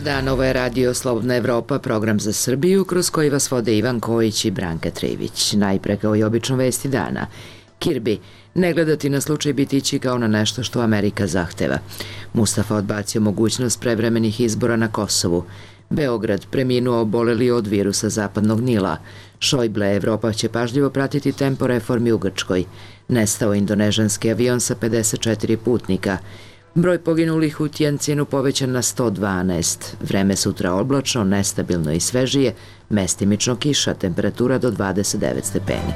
dan, ovo je Radio Slobodna Evropa, program za Srbiju, kroz koji vas vode Ivan Kojić i Branka Trivić. Najpre, kao i obično, vesti dana. Kirbi, ne gledati na slučaj Bitići kao na nešto što Amerika zahteva. Mustafa odbacio mogućnost prevremenih izbora na Kosovu. Beograd, preminuo oboleli od virusa zapadnog Nila. Šojble, Evropa će pažljivo pratiti tempo reformi u Grčkoj. Nestao indonežanski avion sa 54 putnika. Broj poginulih u Tjencinu povećan na 112. Vreme sutra oblačno, nestabilno i svežije, mestimično kiša, temperatura do 29 stepeni.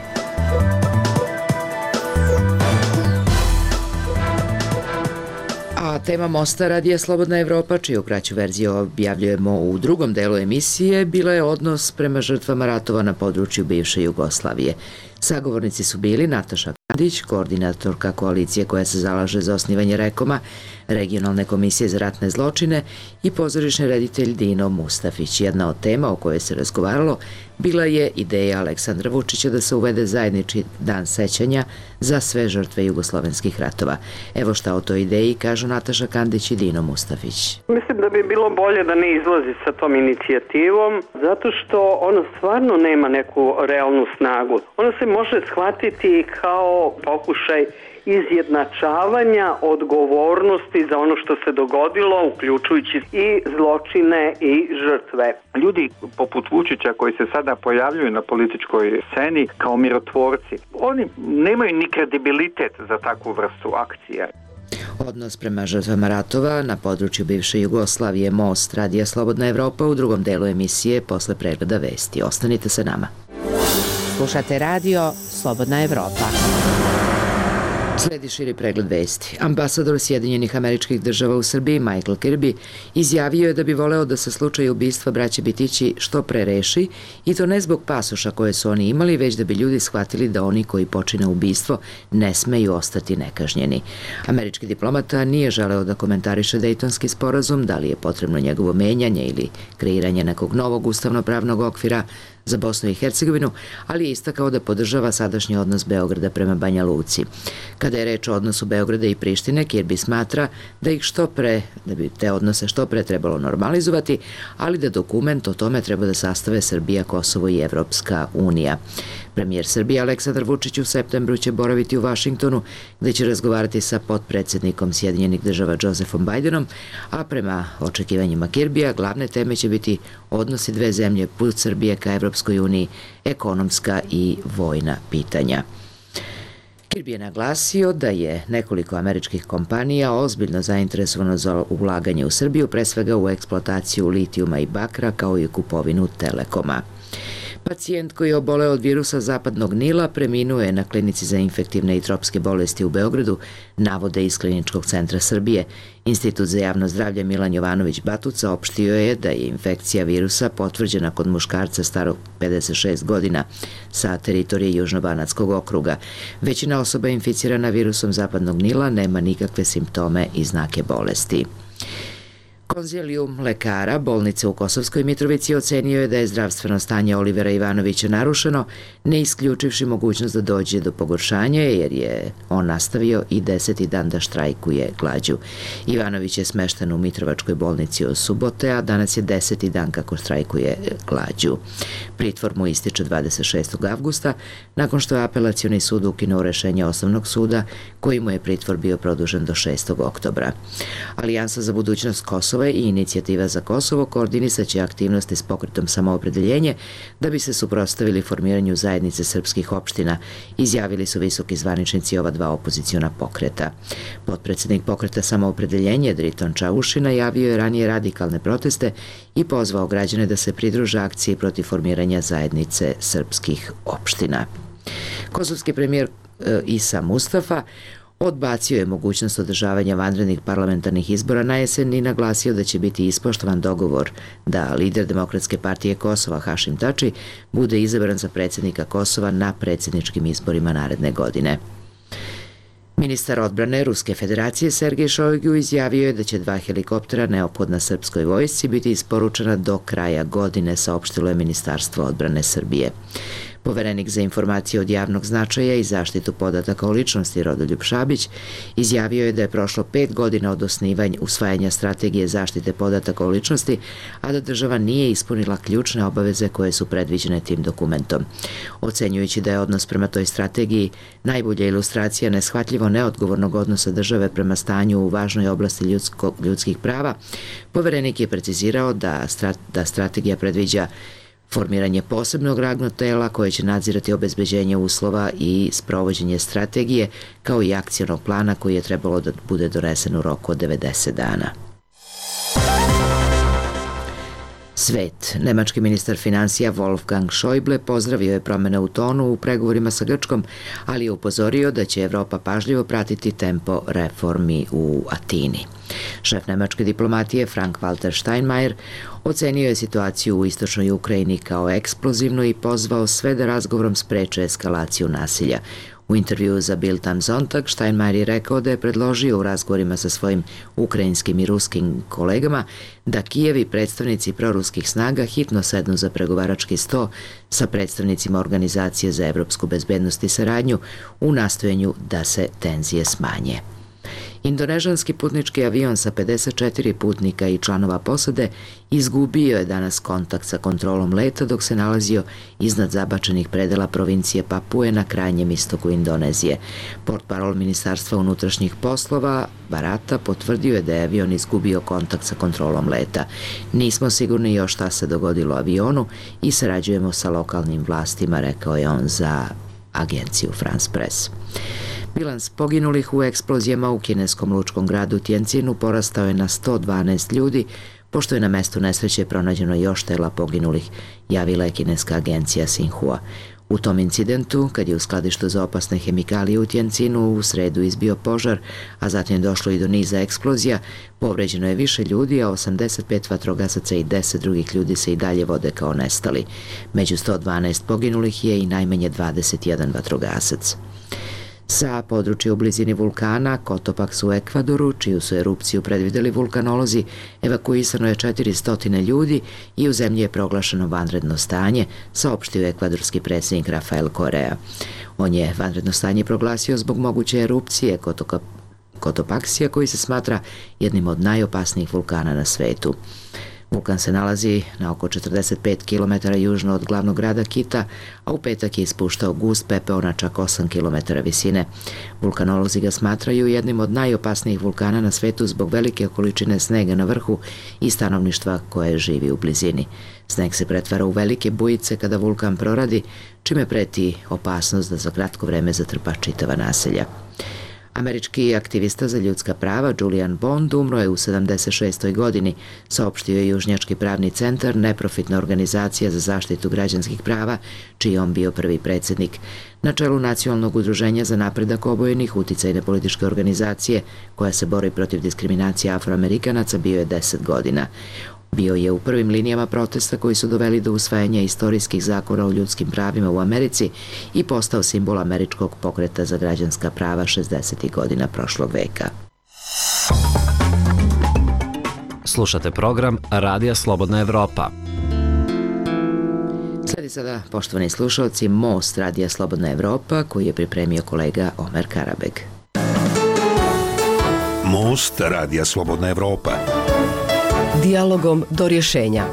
A tema mosta Radija Slobodna Evropa, čiju kraću verziju objavljujemo u drugom delu emisije, bila je odnos prema žrtvama ratova na području bivše Jugoslavije. Sagovornici su bili Nataša Kandić, koordinatorka koalicije koja se zalaže za osnivanje REKOM-a, Regionalne komisije za ratne zločine i pozorišni reditelj Dino Mustafić. Jedna od tema o kojoj se razgovaralo bila je ideja Aleksandra Vučića da se uvede zajednički dan sećanja za sve žrtve jugoslovenskih ratova. Evo šta o toj ideji kažu Nataša Kandić i Dino Mustafić. Mislim da bi bilo bolje da ne izlazi sa tom inicijativom, zato što ona stvarno nema neku realnu snagu. Ona se može shvatiti kao pokušaj izjednačavanja odgovornosti za ono što se dogodilo, uključujući i zločine i žrtve. Ljudi poput Vučića koji se sada pojavljuju na političkoj sceni kao mirotvorci, oni nemaju ni kredibilitet za takvu vrstu akcija. Odnos prema žrtvama ratova na području bivše Jugoslavije, Most, Radija Slobodna Evropa u drugom delu emisije posle pregleda vesti. Ostanite sa nama. Slušate Radio Slobodna Evropa. Sledi širi pregled vesti. Ambasador Sjedinjenih Američkih Država u Srbiji, Michael Kirby, izjavio je da bi voleo da se slučaj ubistva braće Bitići što pre reši, i to ne zbog pasoša koje su oni imali, već da bi ljudi shvatili da oni koji počine ubistvo ne smeju ostati nekažnjeni. Američki diplomata nije želeo da komentariše Dejtonski sporazum, da li je potrebno njegovo menjanje ili kreiranje nekog novog ustavno-pravnog okvira za Bosnu i Hercegovinu, ali je istakao da podržava sadašnji odnos Beograda prema Banja Luci. Kada je reč o odnosu Beograda i Prištine, Kirby smatra da bi te odnose što pre trebalo normalizovati, ali da dokument o tome treba da sastave Srbija, Kosovo i Evropska unija. Premijer Srbije Aleksandar Vučić u septembru će boraviti u Vašingtonu, gde će razgovarati sa potpredsednikom Sjedinjenih Država Josephom Bidenom, a prema očekivanjima Kirbija glavne teme će biti odnosi dve zemlje, put Srbije ka Evropskoj uniji, ekonomska i vojna pitanja. Kirby je naglasio da je nekoliko američkih kompanija ozbiljno zainteresovano za ulaganje u Srbiju, pre svega u eksploataciju litijuma i bakra, kao i kupovinu Telekoma. Pacijent koji je oboleo od virusa zapadnog Nila preminuo je na klinici za infektivne i tropske bolesti u Beogradu, navode iz Kliničkog centra Srbije. Institut za javno zdravlje Milan Jovanović Batuca opštio je da je infekcija virusa potvrđena kod muškarca starog 56 godina sa teritorije Južnobanatskog okruga. Većina osoba inficirana virusom zapadnog Nila nema nikakve simptome i znake bolesti. Konzilijum lekara bolnice u Kosovskoj Mitrovici ocenio je da je zdravstveno stanje Olivera Ivanovića narušeno, ne isključivši mogućnost da dođe do pogoršanja, jer je on nastavio i 10. dan da štrajkuje glađu. Ivanović je smešten u Mitrovačkoj bolnici od subote, a danas je 10. dan kako štrajkuje glađu. Pritvor mu ističe 26. avgusta, nakon što je apelacioni sud ukinuo rešenje Osnovnog suda, koji mu je pritvor bio produžen do 6. oktobra. Alijansa za budućnost Kosova i Inicijativa za Kosovo koordinisaće aktivnosti s pokretom Samoopredeljenje da bi se suprotstavili formiranju zajednice srpskih opština, izjavili su visoki zvaničnici ova dva opoziciona pokreta. Potpredsednik pokreta Samoopredeljenje Driton Čauši najavio je ranije radikalne proteste i pozvao građane da se pridruže akciji protiv formiranja zajednice srpskih opština. Kosovski premijer Isa Mustafa odbacio je mogućnost održavanja vanrednih parlamentarnih izbora na jesen i naglasio da će biti ispoštovan dogovor da lider Demokratske partije Kosova Hašim Tači bude izabran za predsjednika Kosova na predsjedničkim izborima naredne godine. Ministar odbrane Ruske federacije Sergej Šojgu izjavio je da će 2 helikoptera neophodna srpskoj vojsci biti isporučena do kraja godine, saopštilo je Ministarstvo odbrane Srbije. Poverenik za informacije od javnog značaja i zaštitu podataka o ličnosti Rodoljub Šabić izjavio je da je prošlo 5 godina od usvajanja strategije zaštite podataka o ličnosti, a da država nije ispunila ključne obaveze koje su predviđene tim dokumentom. Ocenjujući da je odnos prema toj strategiji najbolja ilustracija neshvatljivo neodgovornog odnosa države prema stanju u važnoj oblasti ljudskih prava, poverenik je precizirao da strategija predviđa formiranje posebnog radnog tela koje će nadzirati obezbeđenje uslova i sprovođenje strategije, kao i akcionog plana koji je trebalo da bude donesen u roku od 90 dana. Svet. Nemački ministar finansija Wolfgang Schäuble pozdravio je promene u tonu u pregovorima sa Grčkom, ali je upozorio da će Evropa pažljivo pratiti tempo reformi u Atini. Šef nemačke diplomatije Frank-Walter Steinmeier ocenio je situaciju u istočnoj Ukrajini kao eksplozivnu i pozvao sve da razgovorom spreče eskalaciju nasilja. U intervjuu za Bild am Sonntag Steinmeier je rekao da je predložio u razgovorima sa svojim ukrajinskim i ruskim kolegama da Kijev i predstavnici proruskih snaga hitno sednu za pregovarački sto sa predstavnicima Organizacije za evropsku bezbednost i saradnju u nastojanju da se tenzije smanje. Indonežanski putnički avion sa 54 putnika i članova posade izgubio je danas kontakt sa kontrolom leta dok se nalazio iznad zabačenih predela provincije Papue na krajnjem istoku Indonezije. Portparol Ministarstva unutrašnjih poslova Barata potvrdio je da je avion izgubio kontakt sa kontrolom leta. Nismo sigurni još šta se dogodilo avionu i sarađujemo sa lokalnim vlastima, rekao je on za agenciju France Press. Bilans poginulih u eksplozijama u kineskom lučkom gradu Tjencinu porastao je na 112 ljudi, pošto je na mestu nesreće pronađeno još tela poginulih, javila je kineska agencija Xinhua. U tom incidentu, kad je u skladištu za opasne hemikalije u Tjencinu u sredu izbio požar, a zatim došlo i do niza eksplozija, povređeno je više ljudi, a 85 vatrogasaca i 10 drugih ljudi se i dalje vode kao nestali. Među 112 poginulih je i najmanje 21 vatrogasac. Sa područja u blizini vulkana Cotopaxi u Ekvadoru, čiju su erupciju predvideli vulkanolozi, evakuisano je 400 ljudi i u zemlji je proglašeno vanredno stanje, saopštio ekvadorski predsjednik Rafael Correa. On je vanredno stanje proglasio zbog moguće erupcije Cotopaxija, koji se smatra jednim od najopasnijih vulkana na svetu. Vulkan se nalazi na oko 45 km južno od glavnog grada Kita, a u petak je ispuštao gust pepeo na čak 8 km visine. Vulkanolozi ga smatraju jednim od najopasnijih vulkana na svetu zbog velike količine snega na vrhu i stanovništva koje živi u blizini. Sneg se pretvara u velike bujice kada vulkan proradi, čime preti opasnost da za kratko vreme zatrpa čitava naselja. Američki aktivista za ljudska prava Julian Bond umro je u 76. godini, saopštio je Južnjački pravni centar, neprofitna organizacija za zaštitu građanskih prava, čiji je on bio prvi predsjednik. Na čelu Nacionalnog udruženja za napredak obojenih, uticajne političke organizacije koja se bori protiv diskriminacije Afroamerikanaca, bio je 10 godina. Bio je u prvim linijama protesta koji su doveli do usvajanja istorijskih zakona o ljudskim pravima u Americi i postao simbol američkog pokreta za građanska prava 60. godina prošlog veka. Slušate program Radija Slobodna Evropa. Sledi sada, poštovani slušalci, Most Radija Slobodna Evropa koji je pripremio kolega Omer Karabeg. Most Radija Slobodna Evropa. Dijalogom do rješenja.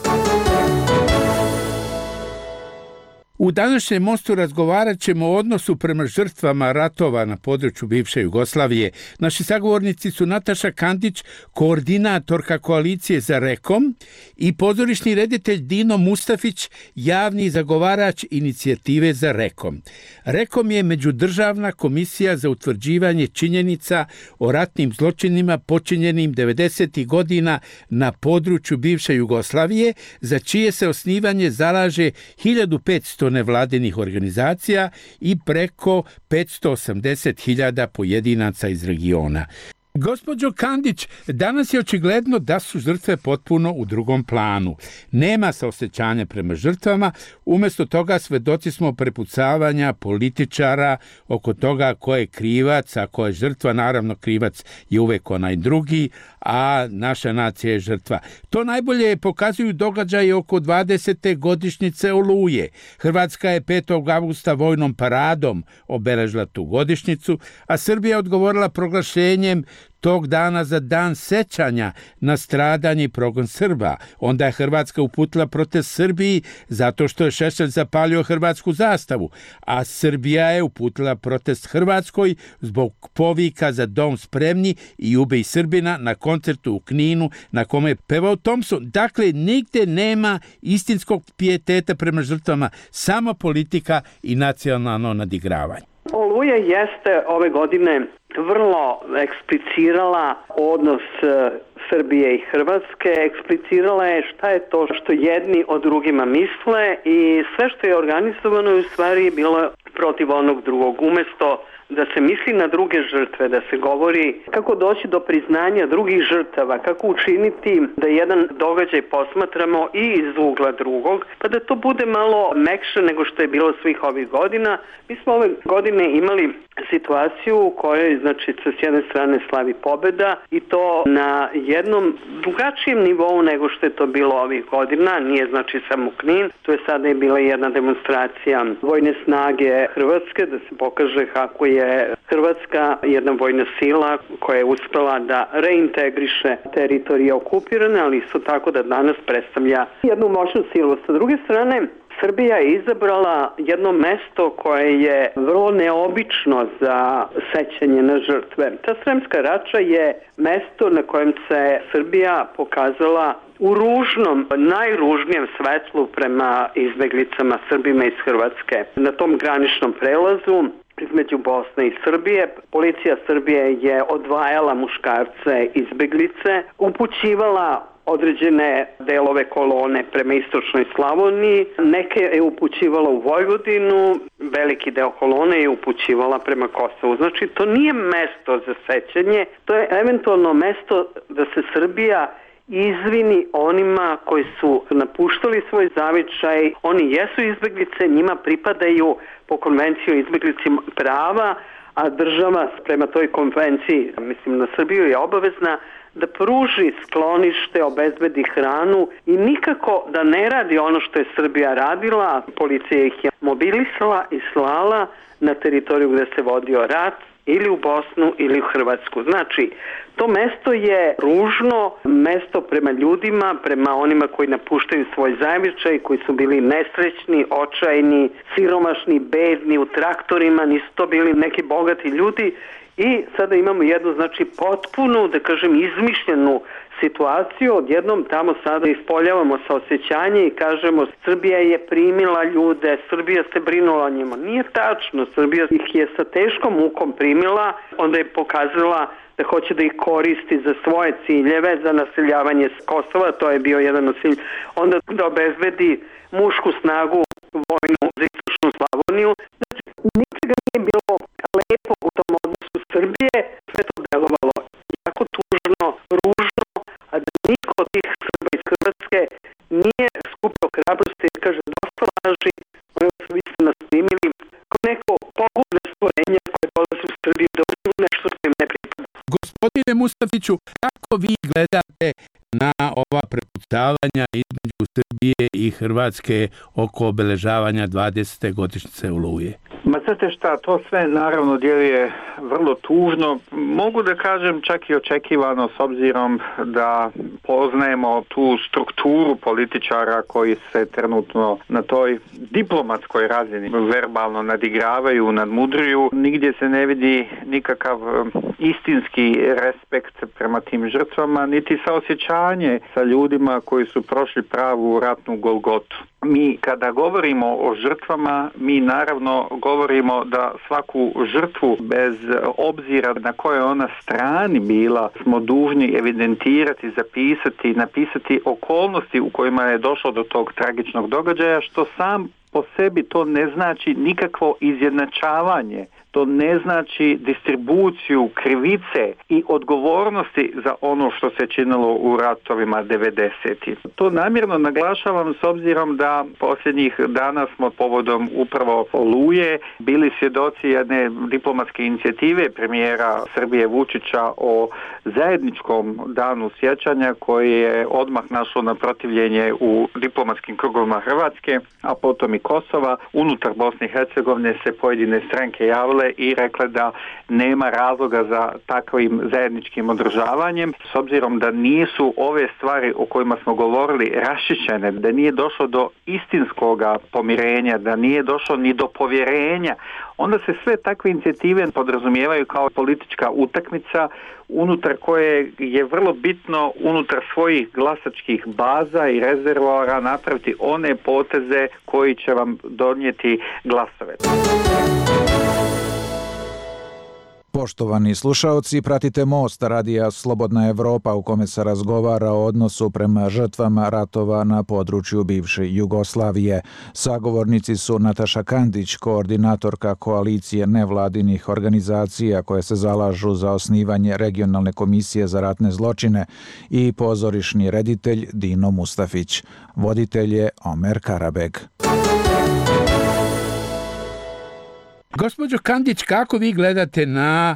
U današnjem Mostu razgovarat ćemo o odnosu prema žrtvama ratova na području bivše Jugoslavije. Naši sagovornici su Nataša Kandić, koordinatorka koalicije za Rekom, i pozorišni reditelj Dino Mustafić, javni zagovarač inicijative za Rekom. Rekom je međudržavna komisija za utvrđivanje činjenica o ratnim zločinima počinjenim 90. godina na području bivše Jugoslavije, za čije se osnivanje zalaže 1500 nevladinih organizacija i preko 580.000 pojedinaca iz regiona. Gospođo Kandić, danas je očigledno da su žrtve potpuno u drugom planu. Nema saosećanja prema žrtvama, umjesto toga svedoci smo prepucavanja političara oko toga ko je krivac, a ko je žrtva. Naravno, krivac je uvek onaj drugi, a naša nacija je žrtva. To najbolje pokazuju događaje oko 20. godišnjice Oluje. Hrvatska je 5. avgusta vojnom paradom obeležila tu godišnjicu, a Srbija je odgovorila proglašenjem tog dana za dan sećanja na stradanje i progon Srba. Onda je Hrvatska uputila protest Srbiji zato što je Šešelj zapalio hrvatsku zastavu, a Srbija je uputila protest Hrvatskoj zbog povika za dom spremni i ubij Srbina na koncertu u Kninu na kome je pevao Thompson. Dakle, nigde nema istinskog pijeteta prema žrtvama, samo politika i nacionalno nadigravanje. Oluja jeste ove godine vrlo eksplicirala odnos Srbije i Hrvatske, eksplicirala je šta je to što jedni o drugima misle i sve što je organizovano je u stvari bilo protiv onog drugog. Umjesto da se misli na druge žrtve, da se govori kako doći do priznanja drugih žrtava, kako učiniti da jedan događaj posmatramo i iz ugla drugog, pa da to bude malo mekše nego što je bilo svih ovih godina. Mi smo ove godine imali situaciju u kojoj, znači, s jedne strane slavi pobjeda i to na jednom drugačijem nivou nego što je to bilo ovih godina. Nije, znači, samo Knin. Tu je sada je bila jedna demonstracija vojne snage Hrvatske da se pokaže kako je Hrvatska jedna vojna sila koja je uspela da reintegriše teritorije okupirane, ali isto tako da danas predstavlja jednu moćnu silu. Sa druge strane, Srbija je izabrala jedno mesto koje je vrlo neobično za sećanje na žrtve. Ta Sremska Rača je mesto na kojem se Srbija pokazala u ružnom, najružnijem svetlu prema izbeglicama Srbima iz Hrvatske. Na tom graničnom prelazu između Bosne i Srbije, policija Srbije je odvajala muškarce izbeglice, upućivala određene delove kolone prema istočnoj Slavoniji, neke je upućivala u Vojvodinu, veliki deo kolone je upućivala prema Kosovu. Znači, to nije mesto za sećanje, to je eventualno mesto da se Srbija izvini onima koji su napuštali svoj zavičaj. Oni jesu izbeglice, njima pripadaju po konvenciji o izbeglicima prava, a država prema toj konvenciji, mislim na Srbiju, je obavezna da pruži sklonište, obezbedi hranu i nikako da ne radi ono što je Srbija radila. Policija ih je mobilisala i slala na teritoriju gde se vodio rat, ili u Bosnu ili u Hrvatsku. Znači, to mesto je ružno, mesto prema ljudima, prema onima koji napuštaju svoj zavičaj, koji su bili nesrećni, očajni, siromašni, bedni, u traktorima, nisu to bili neki bogati ljudi. I sada imamo jednu, znači, potpunu, da kažem, izmišljenu situaciju. Odjednom tamo sada ispoljavamo saosećanje i kažemo Srbija je primila ljude, Srbija se brinula o njima. Nije tačno, Srbija ih je sa teškom mukom primila, onda je pokazala da hoće da ih koristi za svoje ciljeve, za naseljavanje Kosova, to je bio jedan od cilj. Onda da obezbedi mušku snagu vojnu za istočnu Slavoniju. Znači, ničega nije bilo lepo u tom odnosu Srbije, sve to delovalo jako tužno, ružno, a da niko od tih Srba iz Hrvatske nije skupio hrabrosti i kaže dosta laži, vi ste nas primili kao neko pogubne stvorenje koje dolazi u Srbiju da uzmu nešto što im ne pripada. Gospodine Mustafiću, kako vi gledate na ova prepucavanja između Srbije i Hrvatske oko obeležavanja 20. godišnjice Oluje? Ma znate šta, to sve naravno djeluje vrlo tužno. Mogu da kažem čak i očekivano s obzirom da poznajemo tu strukturu političara koji se trenutno na toj diplomatskoj razini verbalno nadigravaju, nadmudruju. Nigdje se ne vidi nikakav istinski respekt prema tim žrtvama, niti saosjećanje sa ljudima koji su prošli pravu ratnu golgotu. Mi kada govorimo o žrtvama, mi naravno govorimo da svaku žrtvu bez obzira na kojoj ona strani bila smo dužni evidentirati, zapisati, napisati okolnosti u kojima je došlo do tog tragičnog događaja, što sam po sebi to ne znači nikakvo izjednačavanje to ne znači distribuciju krivice i odgovornosti za ono što se činilo u ratovima 90-ih. To namjerno naglašavam s obzirom da posljednjih dana smo povodom upravo Oluje bili svjedoci jedne diplomatske inicijative premijera Srbije Vučića o zajedničkom danu sjećanja koji je odmah našao na protivljenje u diplomatskim krugovima Hrvatske, a potom i Kosova. Unutar Bosne i Hercegovine se pojedine stranke javile i rekle da nema razloga za takvim zajedničkim održavanjem, s obzirom da nisu ove stvari o kojima smo govorili raščišćene, da nije došlo do istinskoga pomirenja, da nije došlo ni do povjerenja, onda se sve takve inicijative podrazumijevaju kao politička utakmica unutar koje je vrlo bitno unutar svojih glasačkih baza i rezervoara napraviti one poteze koji će vam donijeti glasove. Poštovani slušaoci, pratite Most Radija Slobodna Evropa u kome se razgovara o odnosu prema žrtvama ratova na području bivše Jugoslavije. Sagovornici su Nataša Kandić, koordinatorka koalicije nevladinih organizacija koje se zalažu za osnivanje regionalne komisije za ratne zločine, i pozorišni reditelj Dino Mustafić. Voditelj je Omer Karabeg. Gospođo Kandić, kako vi gledate na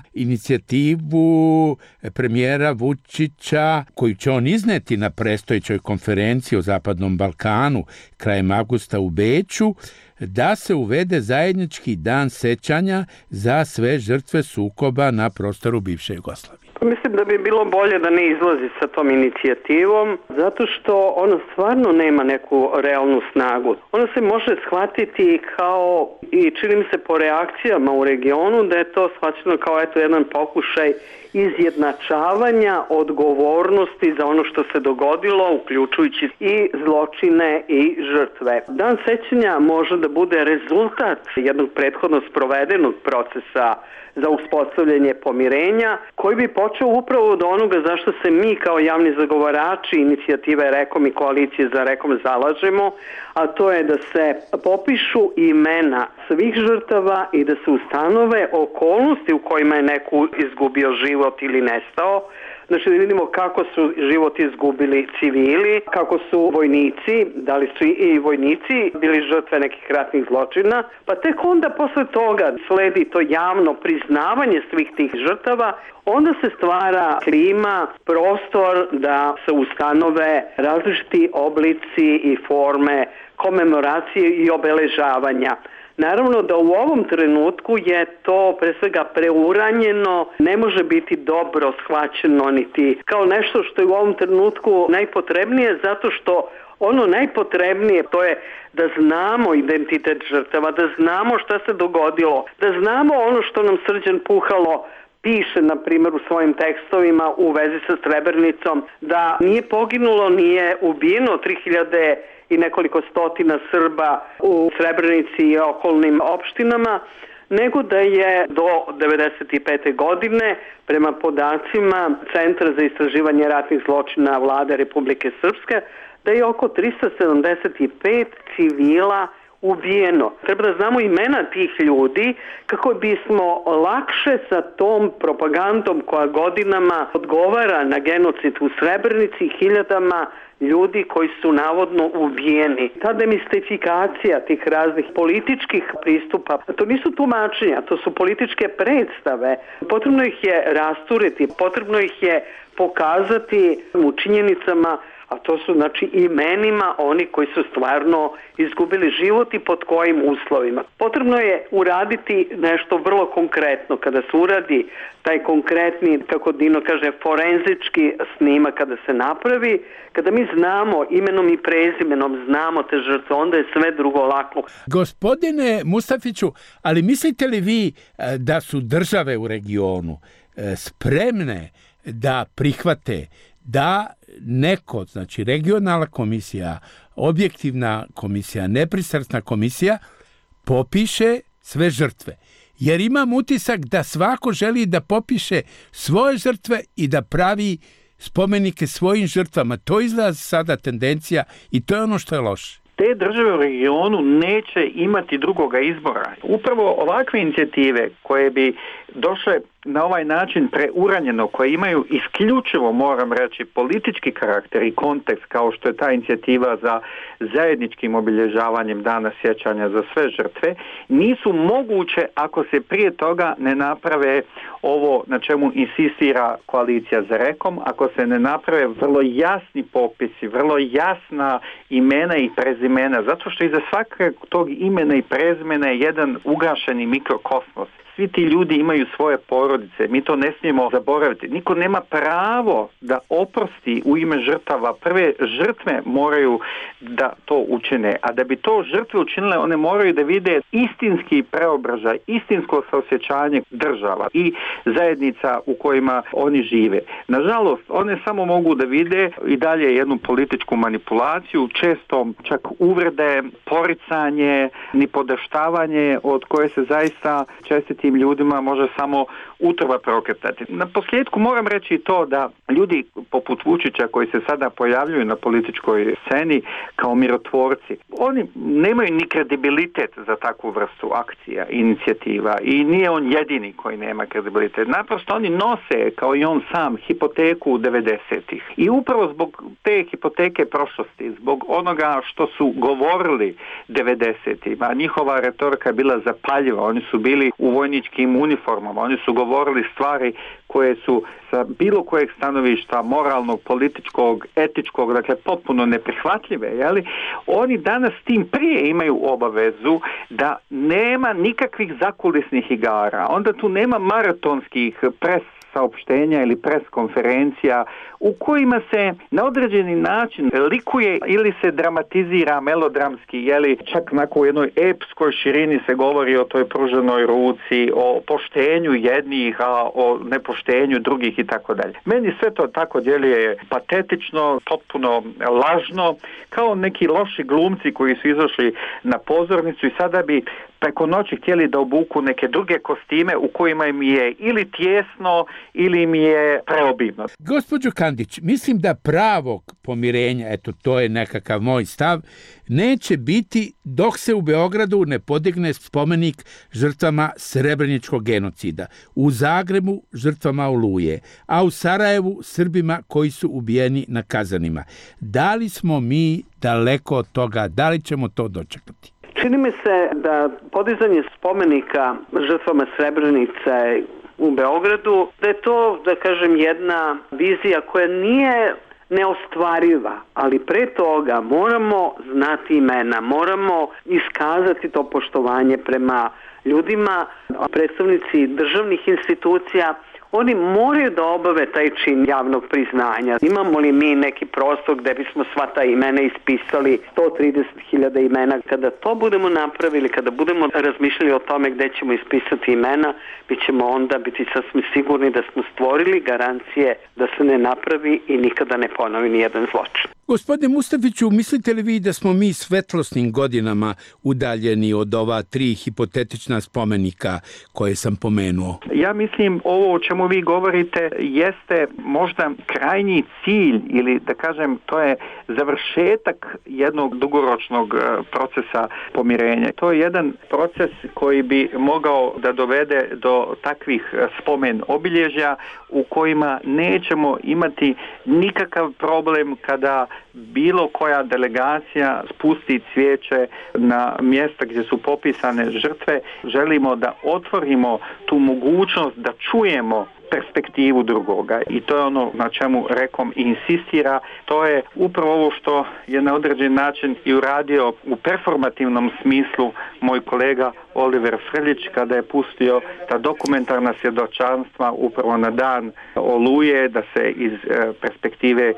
inicijativu premijera Vučića koju će on izneti na predstojećoj konferenciji o Zapadnom Balkanu krajem avgusta u Beču, da se uvede zajednički dan sećanja za sve žrtve sukoba na prostoru bivše Jugoslavije? Mislim da bi bilo bolje da ne izlazi sa tom inicijativom, zato što ona stvarno nema neku realnu snagu. Ona se može shvatiti kao, i čini mi se po reakcijama u regionu, da je to shvaćeno kao jedan pokušaj izjednačavanja odgovornosti za ono što se dogodilo, uključujući i zločine i žrtve. Dan sećanja može da bude rezultat jednog prethodno sprovedenog procesa za uspostavljanje pomirenja, koji bi počeo upravo od onoga zašto se mi kao javni zagovarači inicijative Rekom i koalicije za Rekom zalažemo, a to je da se popišu imena svih žrtava i da se ustanove okolnosti u kojima je neko izgubio život ili nestao. Znači da vidimo kako su život izgubili civili, kako su vojnici, da li su i vojnici bili žrtve nekih ratnih zločina, pa tek onda posle toga sledi to javno priznavanje svih tih žrtava, onda se stvara klima, prostor da se ustanove različiti oblici i forme komemoracije i obeležavanja. Naravno da u ovom trenutku je to pre svega preuranjeno, ne može biti dobro shvaćeno niti kao nešto što je u ovom trenutku najpotrebnije, zato što ono najpotrebnije to je da znamo identitet žrtava, da znamo šta se dogodilo, da znamo ono što nam Srđan Puhalo piše, na primjer, u svojim tekstovima u vezi sa Srebrenicom, da nije poginulo, nije ubijeno 3000 i nekoliko stotina Srba u Srebrenici i okolnim opštinama, nego da je do 1995. godine, prema podacima Centra za istraživanje ratnih zločina Vlade Republike Srpske, da je oko 375 civila ubijeno. Treba da znamo imena tih ljudi kako bismo lakše sa tom propagandom koja godinama odgovara na genocid u Srebrenici, hiljadama ljudi koji su navodno ubijeni. Ta demistifikacija tih raznih političkih pristupa, to nisu tumačenja, to su političke predstave. Potrebno ih je rasturiti, potrebno ih je pokazati u činjenicama, a to su znači imenima oni koji su stvarno izgubili život i pod kojim uslovima. Potrebno je uraditi nešto vrlo konkretno. Kada se uradi taj konkretni, kako Dino kaže, forenzički snimak, kada se napravi, kada mi znamo imenom i prezimenom, znamo te žrtve, onda je sve drugo lako. Gospodine Mustafiću, ali mislite li vi da su države u regionu spremne da prihvate da neko, znači regionalna komisija, objektivna komisija, nepristrasna komisija, popiše sve žrtve? Jer imam utisak da svako želi da popiše svoje žrtve i da pravi spomenike svojim žrtvama. To izgleda sada tendencija i to je ono što je loše. te države u regionu neće imati drugoga izbora. Upravo ovakve inicijative koje bi došle na ovaj način preuranjeno, koje imaju isključivo, moram reći, politički karakter i kontekst, kao što je ta inicijativa za zajedničkim obilježavanjem Dana sjećanja za sve žrtve, nisu moguće ako se prije toga ne naprave ovo na čemu insistira koalicija za Rekom, ako se ne naprave vrlo jasni popisi, vrlo jasna imena i prezimena, zato što iza svakog tog imena i prezimena je jedan ugašeni mikrokosmos. Svi ti ljudi imaju svoje porodice, mi to ne smijemo zaboraviti. Niko nema pravo da oprosti u ime žrtava. Prve žrtve moraju da to učine, a da bi to žrtve učinile, one moraju da vide istinski preobražaj, istinsko saosjećanje država i zajednica u kojima oni žive. Nažalost, one samo mogu da vide i dalje jednu političku manipulaciju, često čak uvrede, poricanje, nipodaštavanje od koje se zaista čestitim ljudima može samo utrva prokretati. Na posljedku moram reći to da ljudi poput Vučića koji se sada pojavljuju na političkoj sceni kao mirotvorci, oni nemaju ni kredibilitet za takvu vrstu akcija, inicijativa i nije on jedini koji nema kredibilitet. Naprosto oni nose, kao i on sam, hipoteku 90-ih. I upravo zbog te hipoteke prošlosti, zbog onoga što su govorili 90-ima, njihova retorika je bila zapaljiva, oni su bili u vojničkim uniformama, oni su govorili stvari koje su sa bilo kojeg stanovišta moralnog, političkog, etičkog, dakle potpuno neprihvatljive, jeli? Oni danas tim prije imaju obavezu da nema nikakvih zakulisnih igara, onda tu nema maratonskih pres saopštenja ili pres konferencija u kojima se na određeni način likuje ili se dramatizira melodramski, jeli čak onako u jednoj epskoj širini se govori o toj pruženoj ruci, o poštenju jednih, a o nepoštenju drugih i tako dalje. Meni sve to tako djeluje patetično, potpuno lažno, kao neki loši glumci koji su izašli na pozornicu i sada bi preko noći htjeli da obuku neke druge kostime u kojima im je ili tijesno ili im je preobimno. Gospođo Kandić, mislim da pravog pomirenja, eto to je nekakav moj stav, neće biti dok se u Beogradu ne podigne spomenik žrtvama Srebreničkog genocida, u Zagrebu žrtvama Oluje, a u Sarajevu Srbima koji su ubijeni na kazanima. Da li smo mi daleko od toga? Da li ćemo to dočekati? Čini mi se da podizanje spomenika žrtvama Srebrenice u Beogradu, da je to, da kažem, jedna vizija koja nije neostvariva, ali pre toga moramo znati imena, moramo iskazati to poštovanje prema ljudima, predstavnici državnih institucija. Oni moraju da obave taj čin javnog priznanja. Imamo li mi neki prostor gde bismo sva ta imena ispisali, 130.000 imena? Kada to budemo napravili, kada budemo razmišljali o tome gde ćemo ispisati imena, mi ćemo onda biti sasvim sigurni da smo stvorili garancije da se ne napravi i nikada ne ponovi nijedan zločin. Gospodine Mustafiću, mislite li vi da smo mi svetlosnim godinama udaljeni od ova 3 hipotetična spomenika koje sam pomenuo? Ja mislim ovo o čemu vi govorite jeste možda krajnji cilj ili da kažem to je završetak jednog dugoročnog procesa pomirenja. To je jedan proces koji bi mogao da dovede do takvih spomen obilježja u kojima nećemo imati nikakav problem kada bilo koja delegacija spusti cvijeće na mjesta gdje su popisane žrtve. Želimo da otvorimo tu mogućnost da čujemo perspektivu drugoga i to je ono na čemu Rekom insistira. To je upravo ovo što je na određen način i uradio u performativnom smislu moj kolega Oliver Frljić kada je pustio ta dokumentarna svjedočanstva upravo na dan Oluje, da se iz perspektive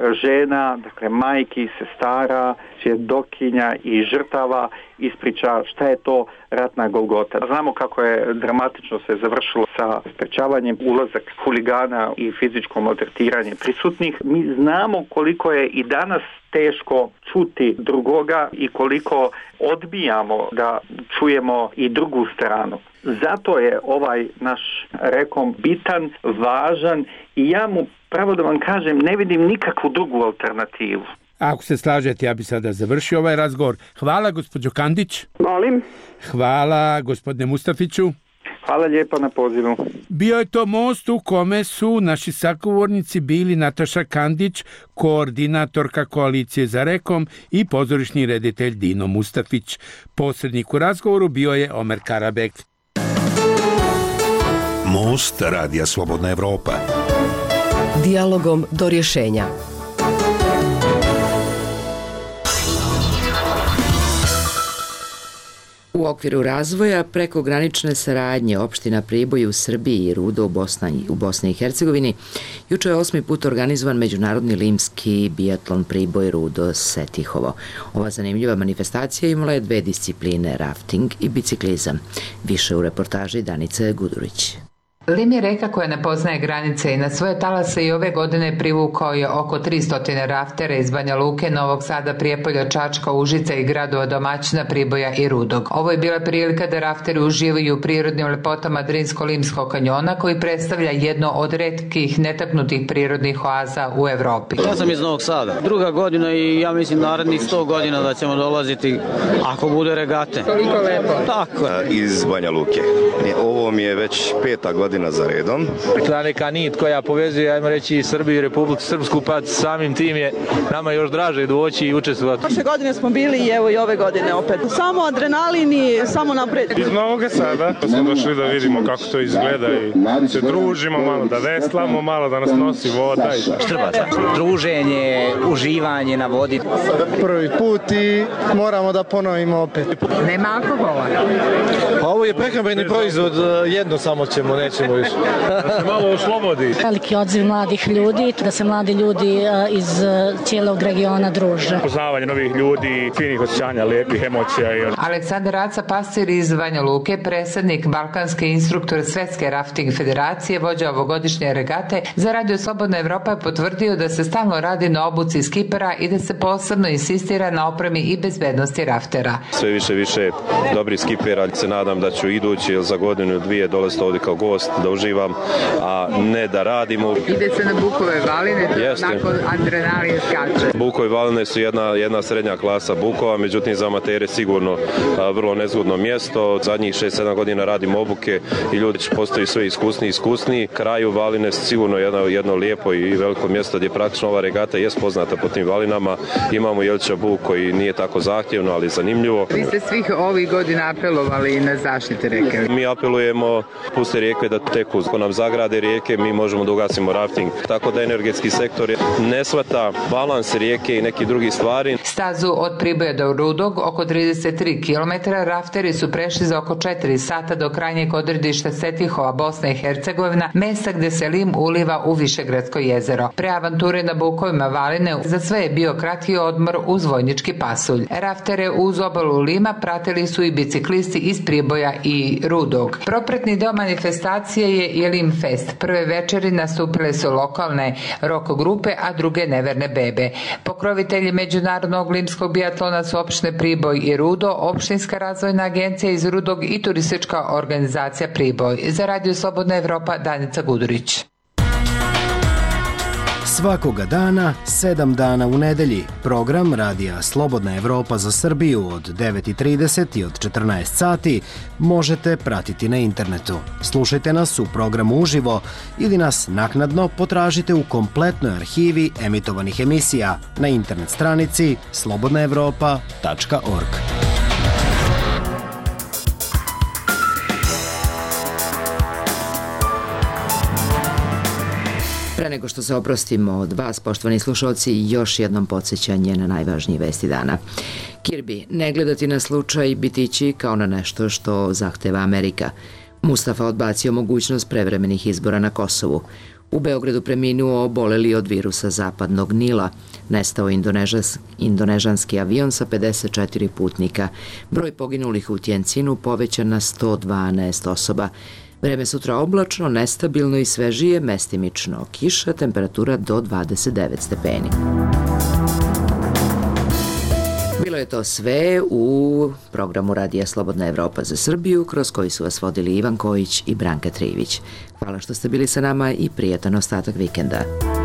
žena, dakle majki, sestara, svjedokinja i žrtava ispriča šta je to ratna Golgota. Znamo kako je dramatično se završilo sa sprečavanjem ulazak huligana i fizičko maltretiranje prisutnih. Mi znamo koliko je i danas teško čuti drugoga i koliko odbijamo da čujemo i drugu stranu. Zato je ovaj naš Rekom bitan, važan i ja mu, pravo da vam kažem, ne vidim nikakvu drugu alternativu. Ako se slažete, ja bi sada završio ovaj razgovor. Hvala, gospođo Kandić. Molim. Hvala, gospodine Mustafiću. Hvala lijepo na pozivu. Bio je to most u kome su naši sagovornici bili Nataša Kandić, koordinatorka koalicije za Rekom, i pozorišni reditelj Dino Mustafić. Posrednik u razgovoru bio je Omer Karabek. Most Radija Slobodna Evropa. Dijalogom do rješenja. U okviru razvoja prekogranične saradnje opština Priboj u Srbiji i Rudo u Bosni i Hercegovini, juče je 8. put organizovan međunarodni limski biatlon Priboj Rudo Setihovo. Ova zanimljiva manifestacija imala je 2 discipline, rafting i biciklizam. Više u reportaži Danice Gudurić. Lim je reka koja ne poznaje granice i na svoje talase i ove godine privukao je oko 300 raftera iz Banja Luke, Novog Sada, Prijepolja, Čačka, Užica i gradova domaćina Priboja i Rudog. Ovo je bila prilika da rafteri uživaju u prirodnim lepotama Drinsko-Limskog kanjona, koji predstavlja jedno od retkih netaknutih prirodnih oaza u Evropi. Ja sam iz Novog Sada. Druga godina i ja mislim narednih 100 godina da ćemo dolaziti ako bude regate. Toliko lepo. Tako. Iz Banja Luke. Ovo mi je već 5. godina za redom. Ta neka nit koja povezuje, ajmo reći, Srbiju i Republiku Srpsku, pa samim tim je nama još draže doći i učestvovati. Prošle godine smo bili i evo i ove godine opet. Samo adrenalin i samo napred. Iz Novog Sada smo došli da vidimo kako to izgleda i se družimo, malo da veslamo, malo da nas nosi voda. Štrbača. Druženje, uživanje na vodi. Prvi put i moramo da ponovimo opet. Nema alkohola. Ovo je prehrambeni proizvod, jedno samo ćemo, nećemo više. Da se malo oslobodi. Veliki odziv mladih ljudi, da se mladi ljudi iz cijelog regiona druže. Poznavanje novih ljudi, finih osjećanja, lijepih emocija. Aleksandar Aca, pastir iz Banja Luke, predsjednik Balkanske instruktor Svetske rafting federacije, vođa ovogodišnje regate, za Radio Slobodna Evropa je potvrdio da se stalno radi na obuci skipera i da se posebno insistira na opremi i bezbednosti raftera. Sve više dobri skipera, se nadam da ću idući ili za godinu 2 dolaziti ovdje kao gost, da uživam, a ne da radimo. Ide se na Bukove valine, nakon adrenalin skače. Bukove valine su jedna srednja klasa Bukova, međutim za amatere sigurno vrlo nezgodno mjesto. Zadnjih 6-7 godina radim obuke i ljudi postaju sve iskusniji. Kraju valine su sigurno jedno lijepo i veliko mjesto gdje praktično ova regata je poznata po tim valinama. Imamo Jelića Buk koji nije tako zahtjevno, ali zanimljivo. Vi ste svih ovih godina apelovali na zaštite rijeke. Mi apelujemo puste rijeke da teku. Ako nam zagrade rijeke, mi možemo da ugasimo rafting. Tako da energetski sektor ne shvata balans rijeke i neki drugi stvari. Stazu od Priboja do Rudog, oko 33 km, rafteri su prešli za oko 4 sata do krajnjeg odredišta Setihova, Bosna i Hercegovina, mesta gde se Lim uliva u Višegradsko jezero. Pre avanture na Bukovima valine za sve je bio kratki odmor uz vojnički pasulj. Raftere uz obalu Lima pratili su i biciklisti iz Priboja i Rudog. Propratni deo manifestacije je i Lim Fest. Prve večeri nastupile su lokalne rock grupe, a druge neverne bebe. Pokrovitelji međunarodnog limskog biatlona su opštine Priboj i Rudo, opštinska razvojna agencija iz Rudog i turistička organizacija Priboj. Za Radio Slobodna Evropa, Danica Gudurić. Svakoga dana, 7 dana u nedelji, program Radija Slobodna Evropa za Srbiju od 9:30 i od 14 sati možete pratiti na internetu. Slušajte nas u programu uživo ili nas naknadno potražite u kompletnoj arhivi emitovanih emisija na internet stranici slobodnaevropa.org. Pre nego što se oprostimo od vas, poštovani slušalci, još jednom podsjećanje na najvažnije vesti dana. Kirbi, ne gledati na slučaj bitići kao na nešto što zahteva Amerika. Mustafa odbacio mogućnost prevremenih izbora na Kosovu. U Beogradu preminuo oboleli od virusa zapadnog Nila. Nestao indonežanski avion sa 54 putnika. Broj poginulih u Tjencinu povećan na 112 osoba. Vreme sutra oblačno, nestabilno i svežije, mestimično kiša, temperatura do 29 stepeni. Bilo je to sve u programu Radija Slobodna Evropa za Srbiju, kroz koji su vas vodili Ivan Kojić i Branka Trivić. Hvala što ste bili sa nama i prijatan ostatak vikenda.